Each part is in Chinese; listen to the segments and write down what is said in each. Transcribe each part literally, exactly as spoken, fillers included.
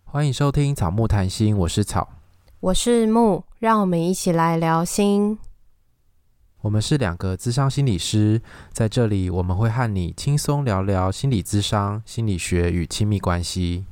欢迎收听草木谈心，我是草， 我是木，让我们一起来聊心。 我们是两个諮商心理师，在这里我们会和你轻松聊聊心理諮商、心理学与亲密关系。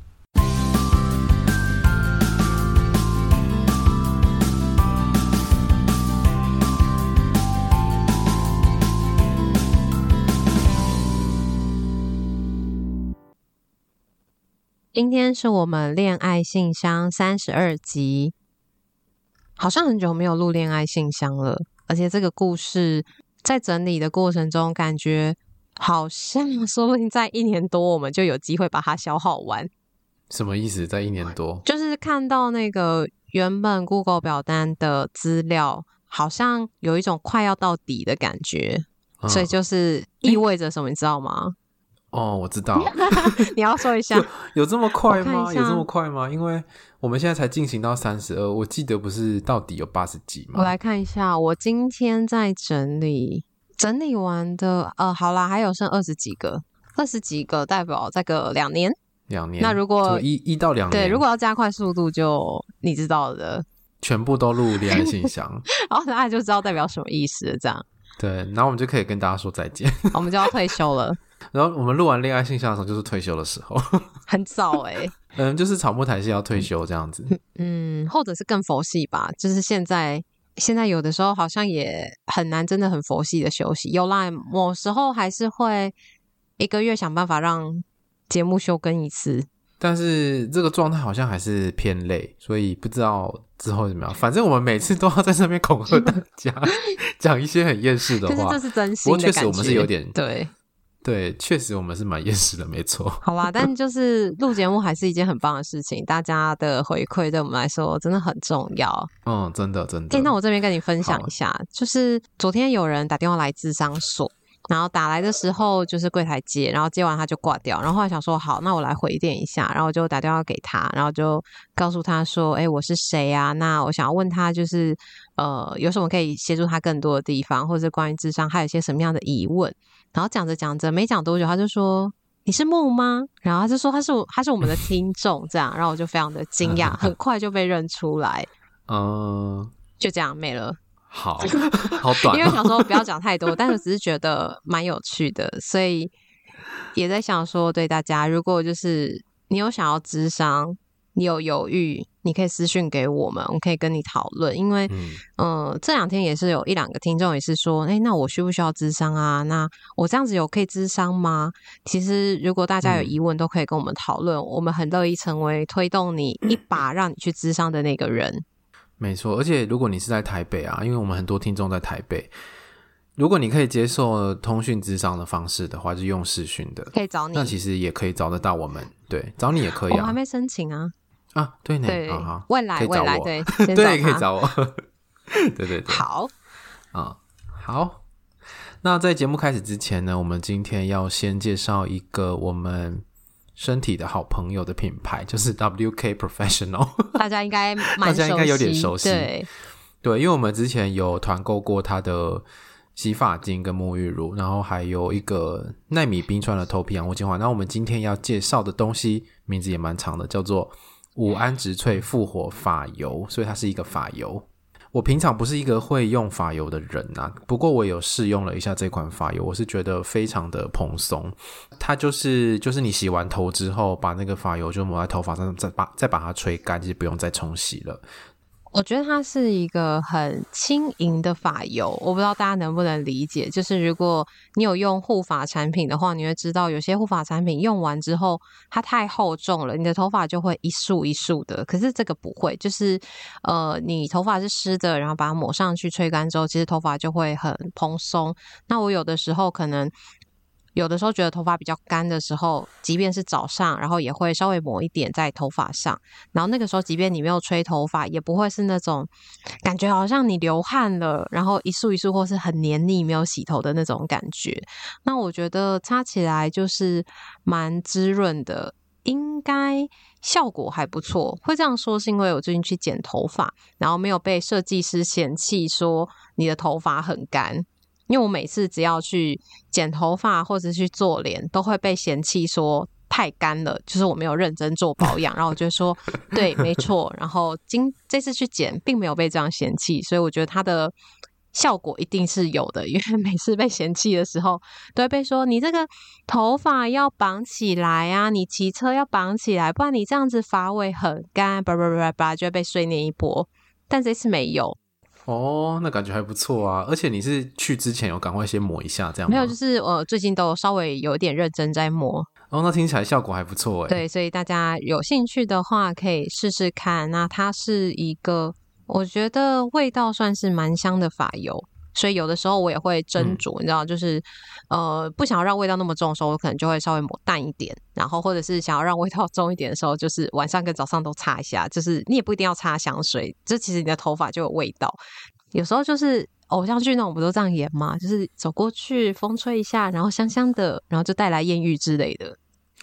今天是我们恋爱信箱三十二集，好像很久没有录恋爱信箱了，而且这个故事在整理的过程中，感觉好像说不定在一年多我们就有机会把它消耗完。 什么意思？在一年多？ 就是看到那个原本 Google 表单的资料，好像有一种快要到底的感觉，嗯、所以就是意味着什么，你知道吗？ 哦，我知道。 你要说一下， 有, 有这么快吗？有这么快吗？因为我们现在才进行到三十二，我记得不是到底有八十集吗？ 我来看一下，我今天在整理，整理完的，呃，好啦，还有剩二十几个，二十几个代表再个两年， 两年。 那如果一一到两年， 对，如果要加快速度就，就你知道的， 全部都录恋爱信箱， 然后大家就知道代表什么意思了，这样。 对，然后我们就可以跟大家说再见， 我们就要退休了。 然后我们录完恋爱信箱的时候就是退休的时候， 很早哎、欸， 嗯，就是草木谈心要退休这样子， 嗯，或者是更佛系吧，就是现在现在有的时候好像也很难真的很佛系的休息，有啦，某时候还是会一个月想办法让节目休更一次， 但是这个状态好像还是偏累，所以不知道之后怎么样。反正我们每次都要在这边恐吓大家，讲一些很厌世的话。 可是这是真心的感觉。 不过确实我们是有点对对，确实我们是蛮厌世的，没错。 好啦，但就是录节目还是一件很棒的事情，大家的回馈对我们来说真的很重要。 嗯，真的真的。 欸，那我这边跟你分享一下，就是昨天有人打电话来諮商所。然后打来的时候就是柜台接，然后接完他就挂掉，然后后来想说好，那我来回电一下，然后我就打电话给他，然后就告诉他说诶，我是谁啊，那我想要问他就是呃有什么可以协助他更多的地方，或者是关于諮商还有一些什么样的疑问。然后讲着讲着没讲多久他就说你是木吗？然后他就说他是他是我们的听众这样，然后我就非常的惊讶，很快就被认出来。 嗯， 就这样没了。 好好短、哦、 因为想说不要讲太多，但是只是觉得蛮有趣的，所以也在想说对大家，如果就是你有想要諮商，你有犹豫，你可以私讯给我们，我们可以跟你讨论。因为嗯、呃，这两天也是有一两个听众也是说诶，那我需不需要諮商啊，那我这样子有可以諮商吗？其实如果大家有疑问都可以跟我们讨论、嗯、我们很乐意成为推动你一把让你去諮商的那个人。 没错，而且如果你是在台北啊，因为我们很多听众在台北，如果你可以接受通讯諮商的方式的话，就用视讯的， 可以找你，那其实也可以找得到我们，对，找你也可以啊。 我还没申请啊。 啊，对呢， 对， 好好， 未来未来对， 对，可以找我，对对对， 好啊、嗯，好。那在节目开始之前呢，我们今天要先介绍一个我们身体的好朋友的品牌，就是 W K Professional 大家应该蛮熟悉， 大家应该有点熟悉， 对对，因为我们之前有团购过它的洗发精跟沐浴乳，然后还有一个奈米冰川的头皮养护精华。那我们今天要介绍的东西名字也蛮长的，叫做五氨植萃复活发油，所以它是一个发油。我平常不是一个会用发油的人啊，不过我有试用了一下这款发油，我是觉得非常的蓬松。它就是就是你洗完头之后，把那个发油就抹在头发上，再把再把它吹干，就不用再冲洗了。 我觉得它是一个很轻盈的发油，我不知道大家能不能理解，就是如果你有用护发产品的话，你会知道有些护发产品用完之后它太厚重了，你的头发就会一束一束的，可是这个不会，就是呃，你头发是湿的，然后把它抹上去吹干之后，其实头发就会很蓬松。那我有的时候可能有的时候觉得头发比较干的时候，即便是早上，然后也会稍微抹一点在头发上，然后那个时候即便你没有吹头发，也不会是那种感觉好像你流汗了，然后一束一束或是很黏腻没有洗头的那种感觉。那我觉得擦起来就是蛮滋润的，应该效果还不错。会这样说是因为我最近去剪头发，然后没有被设计师嫌弃说你的头发很干，因为我每次只要去剪头发或者去做脸都会被嫌弃说太干了，就是我没有认真做保养，然后我就说对没错，然后今这次去剪并没有被这样嫌弃，所以我觉得它的效果一定是有的，因为每次被嫌弃的时候都会被说你这个头发要绑起来啊，你骑车要绑起来，不然你这样子发尾很干，叭叭叭叭就会被碎念一波，但这次没有。 哦，那感觉还不错啊！而且你是去之前有赶快先抹一下这样吗？ 没有，就是我最近都稍微有一点认真在抹。 哦，那听起来效果还不错耶。 对，所以大家有兴趣的话可以试试看。那它是一个我觉得味道算是蛮香的发油，所以有的时候我也会斟酌、嗯、你知道就是呃不想要让味道那么重的时候，我可能就会稍微抹淡一点，然后或者是想要让味道重一点的时候，就是晚上跟早上都擦一下，就是你也不一定要擦香水，这其实你的头发就有味道。有时候就是偶像剧那种不都这样演吗？就是走过去风吹一下，然后香香的，然后就带来艳遇之类的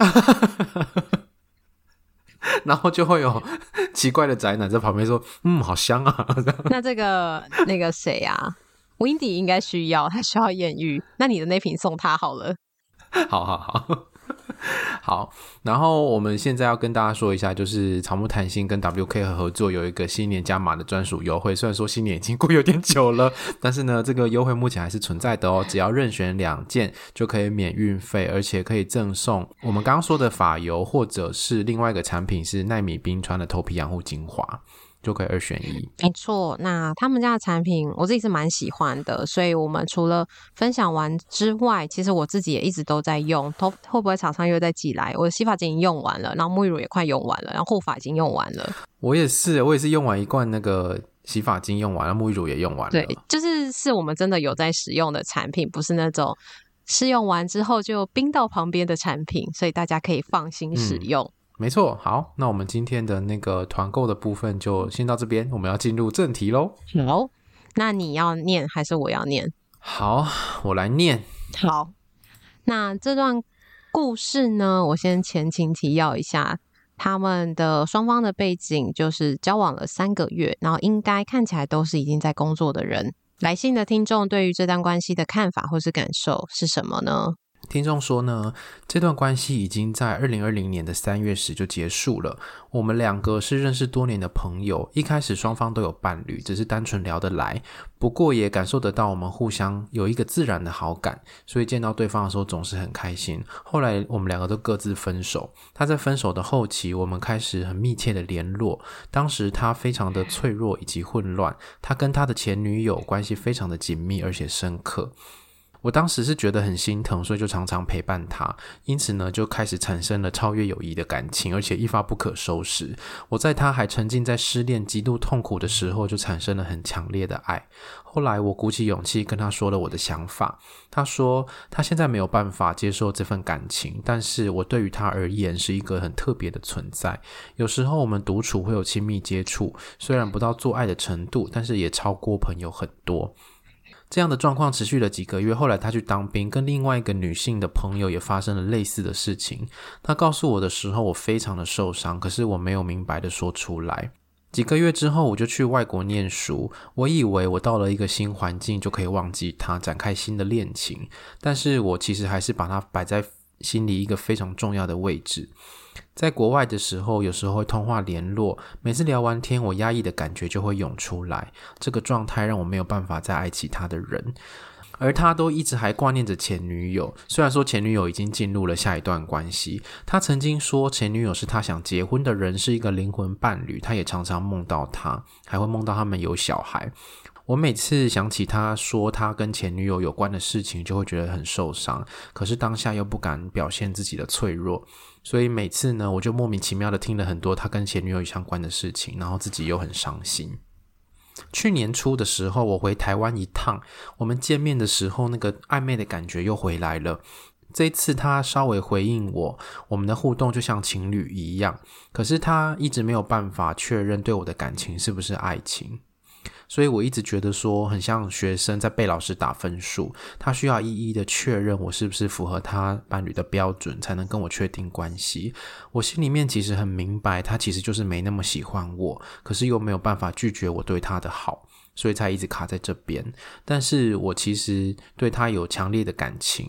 然后就会有奇怪的宅男在旁边说嗯好香啊那这个那个谁啊 Windy 应该需要，他需要艳遇，那你的那瓶送他好了。 好好好好，然后我们现在要跟大家说一下，就是草木谈心跟 W K 合作有一个新年加码的专属优惠，虽然说新年已经过有点久了，但是呢这个优惠目前还是存在的哦，只要任选两件就可以免运费，而且可以赠送我们刚刚说的发油，或者是另外一个产品是奈米冰川的头皮养护精华，就可以二选一。 没错，那他们家的产品我自己是蛮喜欢的，所以我们除了分享完之外，其实我自己也一直都在用。头会不会厂商又在寄来？我的洗发精已经用完了，然后沐浴乳也快用完了，然后护发已经用完了。 我也是，我也是用完一罐那个洗发精用完了，沐浴乳也用完了。 对，就是是我们真的有在使用的产品，不是那种试用完之后就冰到旁边的产品，所以大家可以放心使用。嗯没错，好，那我们今天的那个团购的部分就先到这边，我们要进入正题咯。 好，那你要念还是我要念？ 好，我来念。 好，那这段故事呢，我先前情提要一下，他们的双方的背景就是交往了三个月，然后应该看起来都是已经在工作的人。来信的听众对于这段关系的看法或是感受是什么呢？ 听众说呢，这段关系已经在二零二零年的三月时就结束了。我们两个是认识多年的朋友，一开始双方都有伴侣，只是单纯聊得来，不过也感受得到我们互相有一个自然的好感，所以见到对方的时候总是很开心。后来我们两个都各自分手，他在分手的后期，我们开始很密切的联络。当时他非常的脆弱以及混乱，他跟他的前女友关系非常的紧密而且深刻。我当时是觉得很心疼，所以就常常陪伴他，因此呢就开始产生了超越友谊的感情，而且一发不可收拾。我在他还沉浸在失恋极度痛苦的时候就产生了很强烈的爱。后来我鼓起勇气跟他说了我的想法，他说他现在没有办法接受这份感情，但是我对于他而言是一个很特别的存在。有时候我们独处会有亲密接触，虽然不到做爱的程度，但是也超过朋友很多。这样的状况持续了几个月，后来他去当兵，跟另外一个女性的朋友也发生了类似的事情。他告诉我的时候，我非常的受伤，可是我没有明白的说出来。几个月之后，我就去外国念书，我以为我到了一个新环境就可以忘记他，展开新的恋情，但是我其实还是把他摆在心里一个非常重要的位置。在国外的时候，有时候会通话联络，每次聊完天，我压抑的感觉就会涌出来，这个状态让我没有办法再爱其他的人。而他都一直还挂念着前女友，虽然说前女友已经进入了下一段关系，他曾经说前女友是他想结婚的人，是一个灵魂伴侣，他也常常梦到他，还会梦到他们有小孩。我每次想起他说他跟前女友有关的事情，就会觉得很受伤，可是当下又不敢表现自己的脆弱，所以每次呢，我就莫名其妙的听了很多他跟前女友相关的事情，然后自己又很伤心。去年初的时候，我回台湾一趟，我们见面的时候，那个暧昧的感觉又回来了。这一次他稍微回应我，我们的互动就像情侣一样，可是他一直没有办法确认对我的感情是不是爱情。所以我一直觉得说很像学生在被老师打分数，他需要一一的确认我是不是符合他伴侣的标准才能跟我确定关系。我心里面其实很明白他其实就是没那么喜欢我，可是又没有办法拒绝我对他的好，所以才一直卡在这边。但是我其实对他有强烈的感情，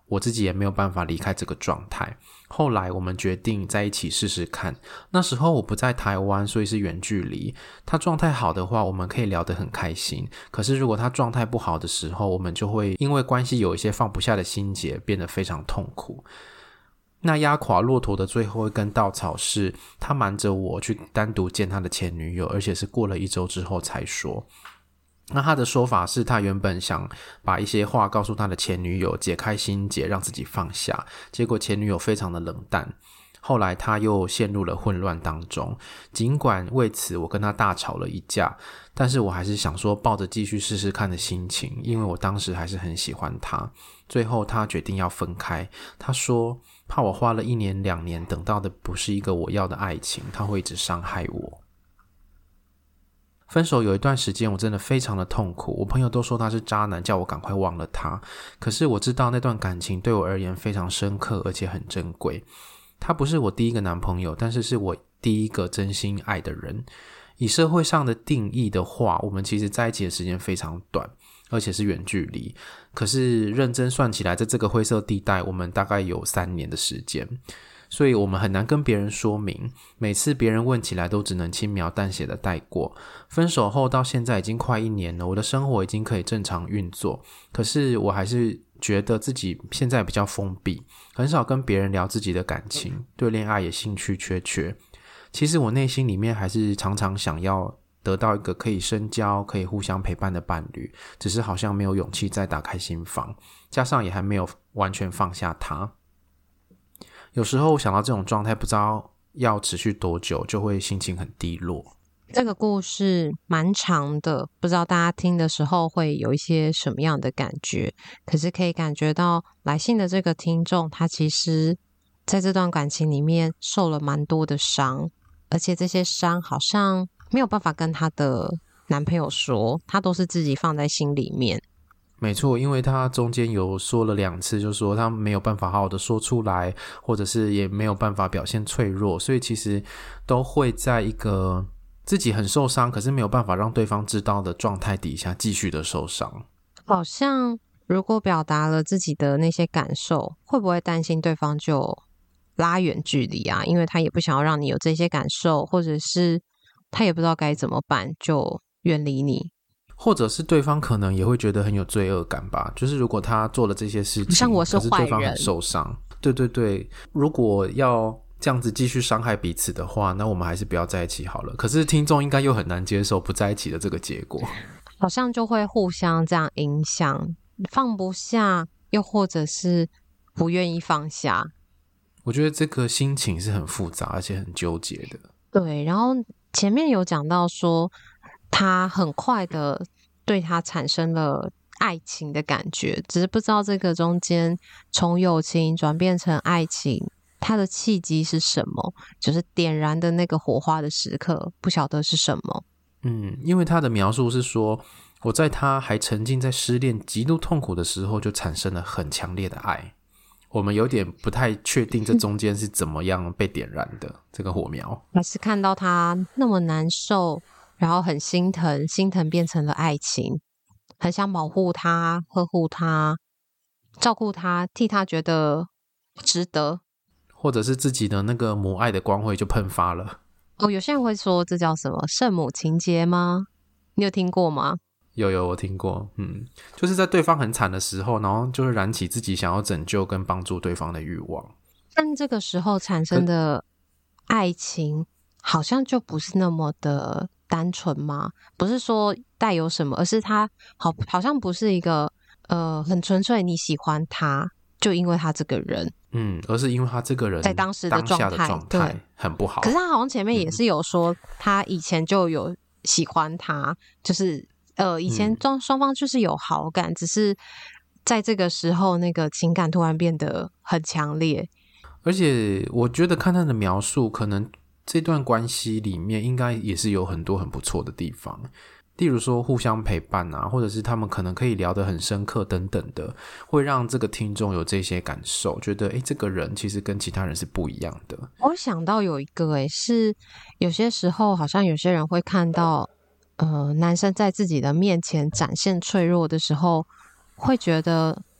我自己也没有办法离开这个状态。后来我们决定在一起试试看，那时候我不在台湾，所以是远距离。他状态好的话，我们可以聊得很开心，可是如果他状态不好的时候，我们就会因为关系有一些放不下的心结，变得非常痛苦。那压垮骆驼的最后一根稻草是，他瞒着我去单独见他的前女友，而且是过了一周之后才说。那他的说法是，他原本想把一些话告诉他的前女友，解开心结，让自己放下，结果前女友非常的冷淡，后来他又陷入了混乱当中。尽管为此我跟他大吵了一架，但是我还是想说抱着继续试试看的心情，因为我当时还是很喜欢他。最后他决定要分开，他说怕我花了一年两年等到的不是一个我要的爱情，他会一直伤害我。分手有一段时间我真的非常的痛苦，我朋友都说他是渣男，叫我赶快忘了他。可是我知道那段感情对我而言非常深刻，而且很珍贵。他不是我第一个男朋友，但是是我第一个真心爱的人。以社会上的定义的话，我们其实在一起的时间非常短，而且是远距离。可是认真算起来，在这个灰色地带，我们大概有三年的时间。所以我们很难跟别人说明，每次别人问起来都只能轻描淡写的带过。分手后到现在已经快一年了，我的生活已经可以正常运作，可是我还是觉得自己现在比较封闭，很少跟别人聊自己的感情，对恋爱也兴趣缺缺。其实我内心里面还是常常想要得到一个可以深交、可以互相陪伴的伴侣，只是好像没有勇气再打开心房，加上也还没有完全放下他。有时候想到这种状态不知道要持续多久，就会心情很低落。 这个故事蛮长的，不知道大家听的时候会有一些什么样的感觉，可是可以感觉到来信的这个听众，他其实在这段感情里面受了蛮多的伤，而且这些伤好像没有办法跟他的男朋友说，他都是自己放在心里面。 没错，因为他中间有说了两次，就说他没有办法好好的说出来，或者是也没有办法表现脆弱，所以其实都会在一个自己很受伤，可是没有办法让对方知道的状态底下继续的受伤。 好像如果表达了自己的那些感受，会不会担心对方就拉远距离啊？因为他也不想要让你有这些感受，或者是他也不知道该怎么办，就远离你。 或者是对方可能也会觉得很有罪恶感吧，就是如果他做了这些事情， 像我是坏人， 可是对方很受伤，对对对，如果要这样子继续伤害彼此的话，那我们还是不要在一起好了。可是听众应该又很难接受不在一起的这个结果， 好像就会互相这样影响，放不下，又或者是不愿意放下。 我觉得这个心情是很复杂而且很纠结的。 对，然后前面有讲到说他很快的对他产生了爱情的感觉，只是不知道这个中间从友情转变成爱情，他的契机是什么，就是点燃的那个火花的时刻，不晓得是什么。 嗯，因为他的描述是说，我在他还沉浸在失恋极度痛苦的时候就产生了很强烈的爱。我们有点不太确定这中间是怎么样被点燃的这个火苗， 还是看到他那么难受，然后很心疼，心疼变成了爱情，很想保护他，呵护他，照顾他，替他觉得值得， 或者是自己的那个母爱的光辉就喷发了。 哦，有些人会说这叫什么圣母情节吗？你有听过吗？ 有有，我听过。嗯，就是在对方很惨的时候，然后就会燃起自己想要拯救跟帮助对方的欲望。 但这个时候产生的爱情好像就不是那么的单纯吗？不是说带有什么，而是他好好像不是一个呃很纯粹你喜欢他就因为他这个人， 嗯，而是因为他这个人在当时的状态， 当下的状态很不好。 可是他好像前面也是有说，他以前就有喜欢他，就是呃以前双双方就是有好感，只是在这个时候那个情感突然变得很强烈。 而且我觉得看他的描述，可能这段关系里面应该也是有很多很不错的地方，例如说互相陪伴啊，或者是他们可能可以聊得很深刻等等的，会让这个听众有这些感受，觉得诶这个人其实跟其他人是不一样的。 我想到有一个诶，是有些时候好像有些人会看到呃男生在自己的面前展现脆弱的时候，会觉得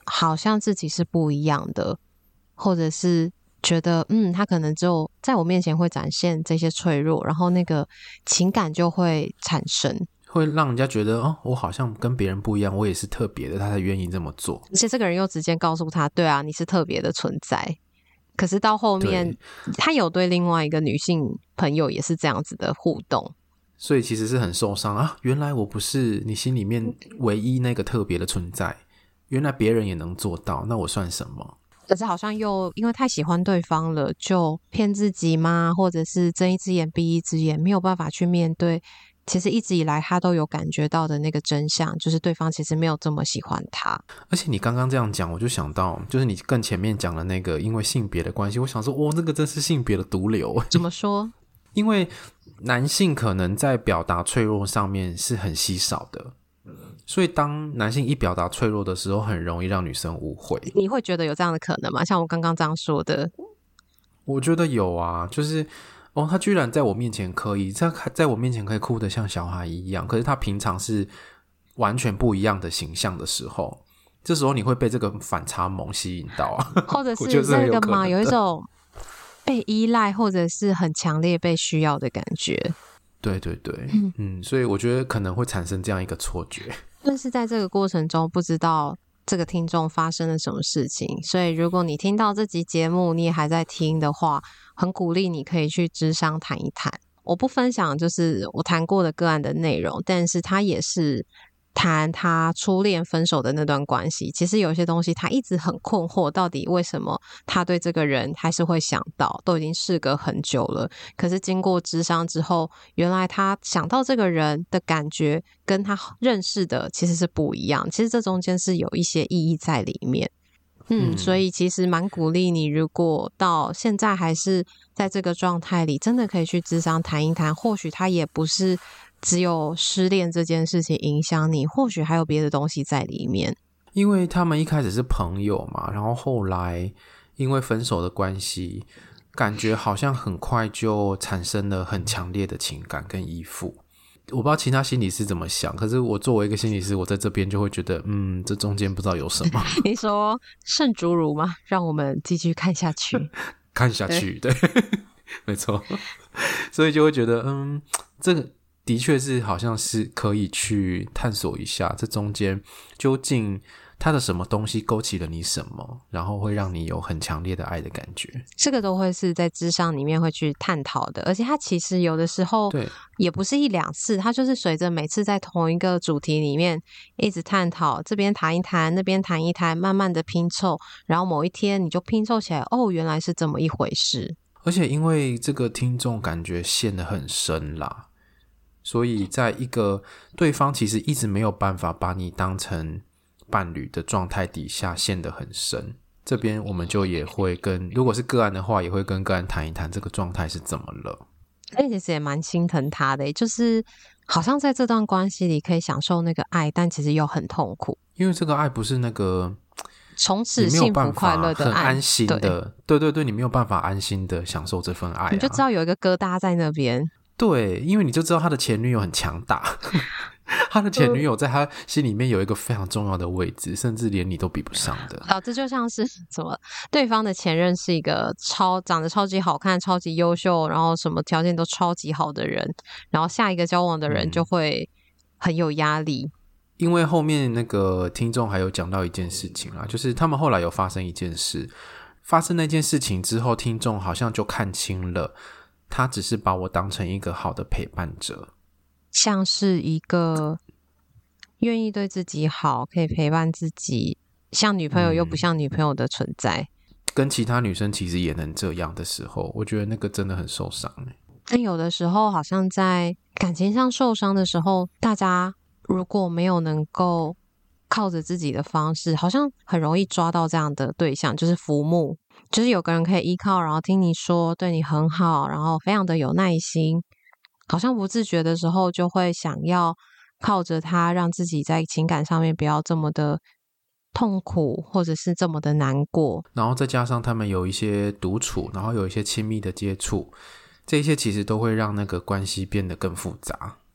好像自己是不一样的，或者是觉得嗯，他可能只有在我面前会展现这些脆弱，然后那个情感就会产生， 会让人家觉得哦，我好像跟别人不一样，我也是特别的，他才愿意这么做。 而且这个人又直接告诉他，对啊，你是特别的存在。可是到后面他有对另外一个女性朋友也是这样子的互动， 所以其实是很受伤啊！原来我不是你心里面唯一那个特别的存在，原来别人也能做到，那我算什么？ 可是好像又因为太喜欢对方了，就骗自己吗？或者是睁一只眼闭一只眼，没有办法去面对其实一直以来他都有感觉到的那个真相，就是对方其实没有这么喜欢他。 而且你刚刚这样讲，我就想到就是你更前面讲的那个因为性别的关系，我想说哦，那个真是性别的毒瘤。 怎么说？ 因为男性可能在表达脆弱上面是很稀少的，所以当男性一表达脆弱的时候，很容易让女生误会。 你会觉得有这样的可能吗？像我刚刚这样说的。 我觉得有啊，就是哦，他居然在我面前可以在在我面前可以哭得像小孩一样，可是他平常是完全不一样的形象的时候，这时候你会被这个反差萌吸引到啊， 或者是那个嘛，有一种被依赖或者是很强烈被需要的感觉。 对对对，嗯, 嗯，所以我觉得可能会产生这样一个错觉。 但是在这个过程中，不知道这个听众发生了什么事情，所以如果你听到这集节目，你也还在听的话，很鼓励你可以去諮商谈一谈。我不分享就是我谈过的个案的内容，但是他也是谈他初恋分手的那段关系，其实有些东西他一直很困惑，到底为什么他对这个人还是会想到，都已经事隔很久了，可是经过諮商之后，原来他想到这个人的感觉跟他认识的其实是不一样，其实这中间是有一些意义在里面。嗯, 嗯，所以其实蛮鼓励你，如果到现在还是在这个状态里，真的可以去諮商谈一谈，或许他也不是只有失恋这件事情影响你，或许还有别的东西在里面。 因为他们一开始是朋友嘛，然后后来因为分手的关系，感觉好像很快就产生了很强烈的情感跟依附。我不知道其他心理师怎么想，可是我作为一个心理师，我在这边就会觉得嗯，这中间不知道有什么。 你说圣主乳吗？让我们继续看下去看下去， 对, 对没错。所以就会觉得嗯，这个的确是好像是可以去探索一下，这中间究竟他的什么东西勾起了你什么，然后会让你有很强烈的爱的感觉， 这个都会是在諮商里面会去探讨的。而且它其实有的时候也不是一两次，它就是随着每次在同一个主题里面一直探讨，这边谈一谈那边谈一谈，慢慢的拼凑，然后某一天你就拼凑起来，哦，原来是这么一回事。 而且因为这个听众感觉陷得很深啦，所以在一个对方其实一直没有办法把你当成伴侣的状态底下陷得很深，这边我们就也会跟，如果是个案的话，也会跟个案谈一谈这个状态是怎么了。 而且其实也蛮心疼他的，就是好像在这段关系里可以享受那个爱，但其实又很痛苦， 因为这个爱不是那个从此幸福快乐的爱， 很安心的，对对对，你没有办法安心的享受这份爱、啊、 你就知道有一个疙瘩在那边。 对，因为你就知道他的前女友很强大他的前女友在他心里面有一个非常重要的位置，甚至连你都比不上的。 啊，这就像是什么，对方的前任是一个超长得超级好看、超级优秀，然后什么条件都超级好的人，然后下一个交往的人就会很有压力。嗯， 因为后面那个听众还有讲到一件事情啦，就是他们后来有发生一件事，发生那件事情之后，听众好像就看清了，他只是把我当成一个好的陪伴者， 像是一个愿意对自己好，可以陪伴自己，像女朋友又不像女朋友的存在、嗯、 跟其他女生其实也能这样的时候，我觉得那个真的很受伤。 但有的时候好像在感情上受伤的时候，大家如果没有能够靠着自己的方式，好像很容易抓到这样的对象，就是浮木，就是有个人可以依靠，然后听你说，对你很好，然后非常的有耐心，好像不自觉的时候就会想要靠着他让自己在情感上面不要这么的痛苦，或者是这么的难过， 然后再加上他们有一些独处，然后有一些亲密的接触，这些其实都会让那个关系变得更复杂。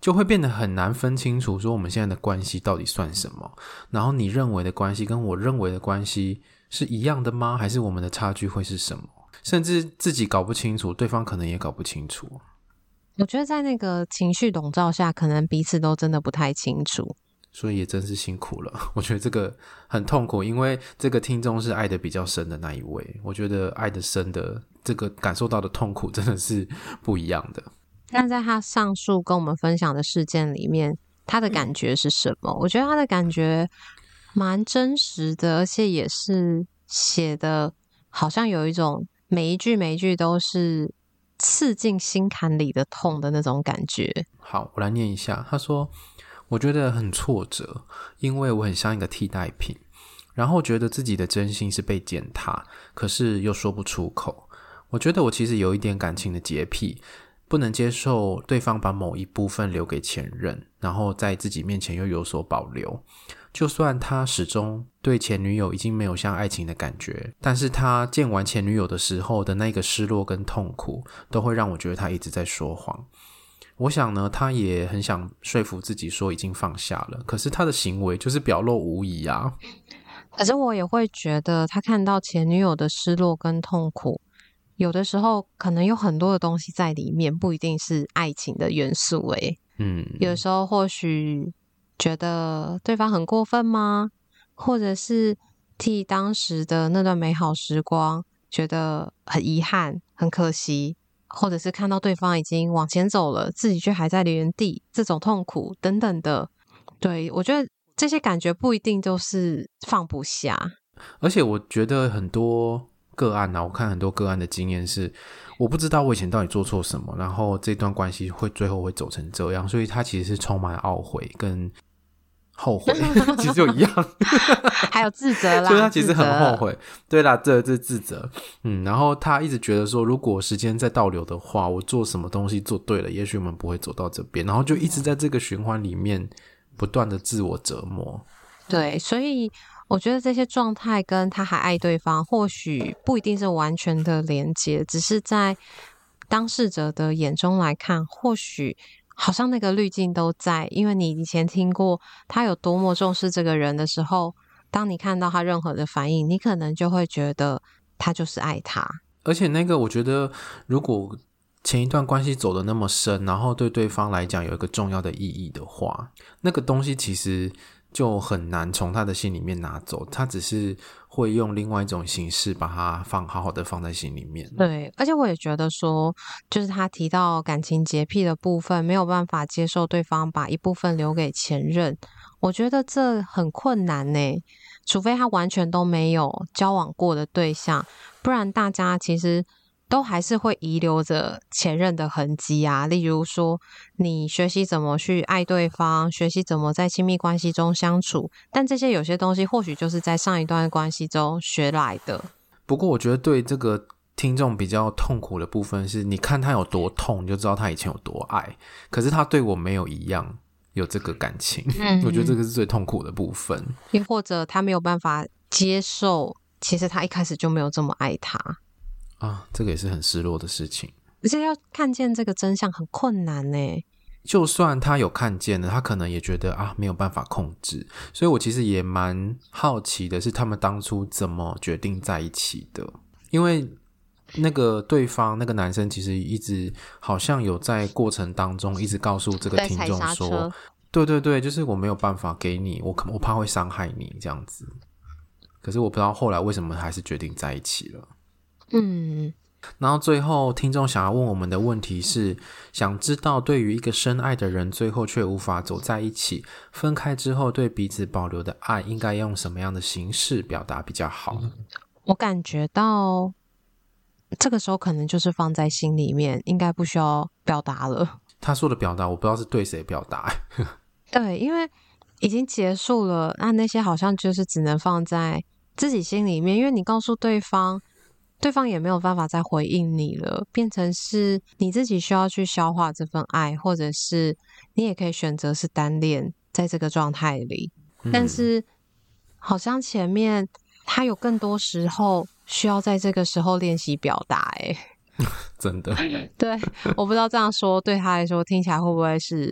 就会变得很难分清楚说我们现在的关系到底算什么，然后你认为的关系跟我认为的关系是一样的吗？还是我们的差距会是什么？甚至自己搞不清楚，对方可能也搞不清楚。 我觉得在那个情绪笼罩下，可能彼此都真的不太清楚， 所以也真是辛苦了。我觉得这个很痛苦，因为这个听众是爱的比较深的那一位，我觉得爱的深的这个感受到的痛苦真的是不一样的。 那在他上述跟我们分享的事件里面，他的感觉是什么？我觉得他的感觉蛮真实的，而且也是写的好像有一种每一句每一句都是刺进心坎里的痛的那种感觉。 好，我来念一下。他说，我觉得很挫折，因为我很像一个替代品，然后觉得自己的真心是被践踏，可是又说不出口。我觉得我其实有一点感情的洁癖，不能接受对方把某一部分留给前任，然后在自己面前又有所保留。就算他始终对前女友已经没有像爱情的感觉，但是他见完前女友的时候的那个失落跟痛苦，都会让我觉得他一直在说谎。我想呢，他也很想说服自己说已经放下了，可是他的行为就是表露无遗啊。 可是我也会觉得他看到前女友的失落跟痛苦，有的时候可能有很多的东西在里面，不一定是爱情的元素诶。 嗯， 有的时候或许觉得对方很过分吗？或者是替当时的那段美好时光觉得很遗憾、很可惜，或者是看到对方已经往前走了，自己却还在原地，这种痛苦等等的。对，我觉得这些感觉不一定都是放不下。 而且我觉得很多个案啊，我看很多个案的经验是，我不知道我以前到底做错什么，然后这段关系会最后会走成这样，所以他其实是充满懊悔跟后悔其实就一样还有自责啦， 所以他其实很后悔。对啦，这这自责。嗯，然后他一直觉得说，如果时间再倒流的话，我做什么东西做对了，也许我们不会走到这边，然后就一直在这个循环里面不断的自我折磨。 对，所以我觉得这些状态跟他还爱对方或许不一定是完全的连接，只是在当事者的眼中来看，或许好像那个滤镜都在，因为你以前听过他有多么重视这个人的时候，当你看到他任何的反应，你可能就会觉得他就是爱他。 而且那个我觉得如果前一段关系走得那么深，然后对对方来讲有一个重要的意义的话，那个东西其实就很难从他的心里面拿走，他只是会用另外一种形式把它放好好的放在心里面。 对，而且我也觉得说，就是他提到感情洁癖的部分，没有办法接受对方把一部分留给前任，我觉得这很困难呢，除非他完全都没有交往过的对象，不然大家其实都还是会遗留着前任的痕迹啊。例如说，你学习怎么去爱对方，学习怎么在亲密关系中相处，但这些有些东西或许就是在上一段关系中学来的。 不过我觉得对这个听众比较痛苦的部分是，你看他有多痛，你就知道他以前有多爱，可是他对我没有一样有这个感情。嗯，我觉得这个是最痛苦的部分。 又或者他没有办法接受，其实他一开始就没有这么爱他啊，这个也是很失落的事情。 而且要看见这个真相很困难耶。 就算他有看见了，他可能也觉得啊没有办法控制，所以我其实也蛮好奇的是他们当初怎么决定在一起的。因为那个对方那个男生其实一直好像有在过程当中一直告诉这个听众说，对对对，就是我没有办法给你，我我怕会伤害你这样子。可是我不知道后来为什么还是决定在一起了。 嗯， 然后最后听众想要问我们的问题是，想知道对于一个深爱的人最后却无法走在一起，分开之后对彼此保留的爱应该用什么样的形式表达比较好？ 我感觉到这个时候可能就是放在心里面，应该不需要表达了。 他说的表达我不知道是对谁表达对，因为已经结束了，那那些好像就是只能放在自己心里面，因为你告诉对方，对方也没有办法再回应你了，变成是你自己需要去消化这份爱，或者是你也可以选择是单恋在这个状态里、嗯、但是好像前面他有更多时候需要在这个时候练习表达欸真的对，我不知道这样说对他来说听起来会不会是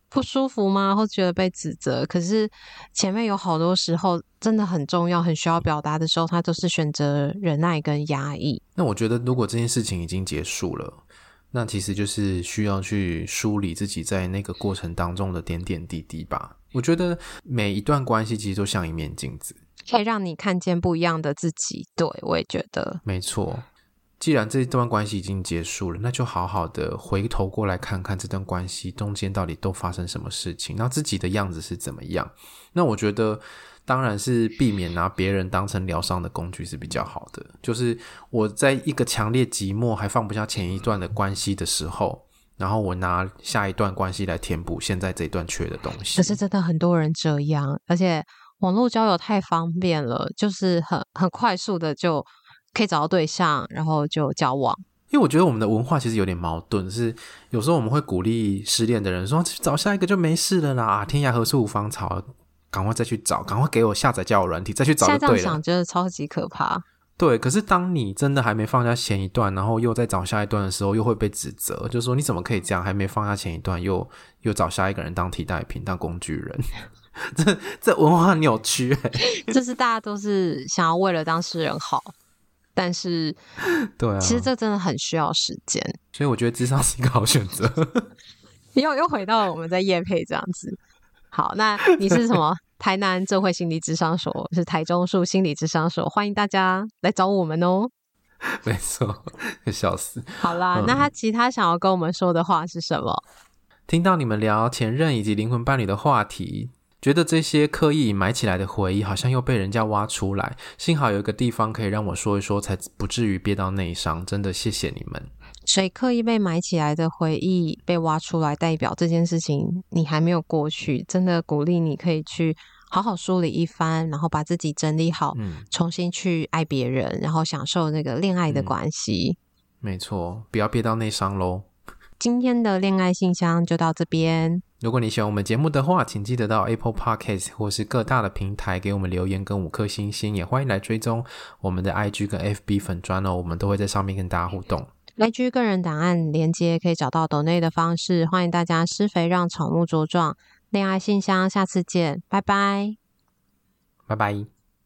不舒服吗？或觉得被指责？可是前面有好多时候真的很重要、很需要表达的时候，他都是选择忍耐跟压抑。 那我觉得，如果这件事情已经结束了，那其实就是需要去梳理自己在那个过程当中的点点滴滴吧。我觉得每一段关系其实都像一面镜子， 可以让你看见不一样的自己。对，我也觉得没错。既然这段关系已经结束了，那就好好的回头过来看看这段关系中间到底都发生什么事情，那自己的样子是怎么样。那我觉得当然是避免拿别人当成疗伤的工具是比较好的，就是我在一个强烈寂寞还放不下前一段的关系的时候，然后我拿下一段关系来填补现在这一段缺的东西。 可是真的很多人这样，而且网络交友太方便了，就是很很快速的就可以找到对象，然后就交往。 因为我觉得我们的文化其实有点矛盾，是有时候我们会鼓励失恋的人说找下一个就没事了啦，啊，天涯何处无芳草，赶快再去找，赶快给我下载交友软体再去找就对了。 现在这样想觉得超级可怕。 对，可是当你真的还没放下前一段，然后又再找下一段的时候，又会被指责，就是说你怎么可以这样，还没放下前一段又又找下一个人当替代品，当工具人。这这文化扭曲欸。 就是大家都是想要为了当事人好，但是对啊， 其实这真的很需要时间。 所以我觉得諮商是一个好选择。 又又回到了我们在业配这样子。好，那你是什么？台南智慧心理諮商所，是台中树心理諮商所，欢迎大家来找我们哦。 没错，笑死。 好啦，嗯，那他其他想要跟我们说的话是什么？ 听到你们聊前任以及灵魂伴侣的话题，觉得这些刻意埋起来的回忆好像又被人家挖出来，幸好有一个地方可以让我说一说，才不至于憋到内伤，真的谢谢你们。 所以刻意被埋起来的回忆被挖出来，代表这件事情你还没有过去，真的鼓励你可以去好好梳理一番，然后把自己整理好，嗯，重新去爱别人，然后享受那个恋爱的关系。 嗯，没错，不要憋到内伤咯。 今天的恋爱信箱就到这边。 如果你喜欢我们节目的话，请记得到 Apple Podcast 或是各大的平台给我们留言跟五颗星星，也欢迎来追踪我们的 I G 跟 F B 粉专哦，我们都会在上面跟大家互动。 I G 个人档案连接可以找到抖内的方式，欢迎大家施肥让草木茁壮。恋爱信箱，下次见，拜拜， 拜拜。